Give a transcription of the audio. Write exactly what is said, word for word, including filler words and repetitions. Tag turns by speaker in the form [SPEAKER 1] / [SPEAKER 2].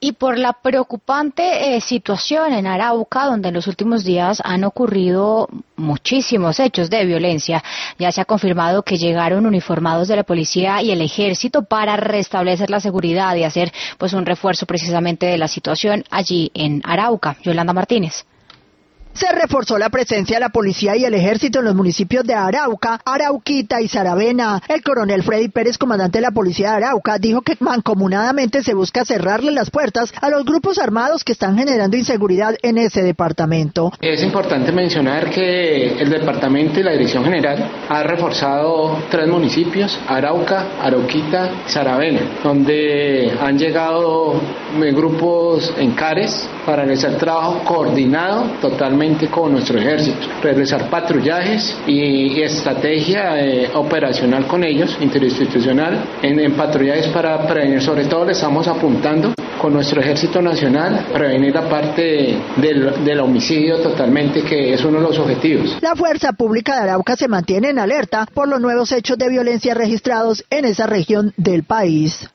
[SPEAKER 1] Y por la preocupante eh, situación en Arauca, donde en los últimos días han ocurrido muchísimos hechos de violencia, ya se ha confirmado que llegaron uniformados de la policía y el ejército para restablecer la seguridad y hacer pues un refuerzo precisamente de la situación allí en Arauca. Yolanda Martínez.
[SPEAKER 2] Se reforzó la presencia de la policía y el ejército en los municipios de Arauca, Arauquita y Saravena. El coronel Freddy Pérez, comandante de la policía de Arauca, dijo que mancomunadamente se busca cerrarle las puertas a los grupos armados que están generando inseguridad en ese departamento.
[SPEAKER 3] Es importante mencionar que el departamento y la dirección general ha reforzado tres municipios, Arauca, Arauquita y Saravena, donde han llegado grupos en CARES para realizar trabajo coordinado totalmente con nuestro ejército, realizar patrullajes y, y estrategia eh, operacional con ellos, interinstitucional, en, en patrullajes para prevenir. Sobre todo le estamos apuntando con nuestro ejército nacional, prevenir la parte del, del homicidio totalmente, que es uno de los objetivos.
[SPEAKER 2] La Fuerza Pública de Arauca se mantiene en alerta por los nuevos hechos de violencia registrados en esa región del país.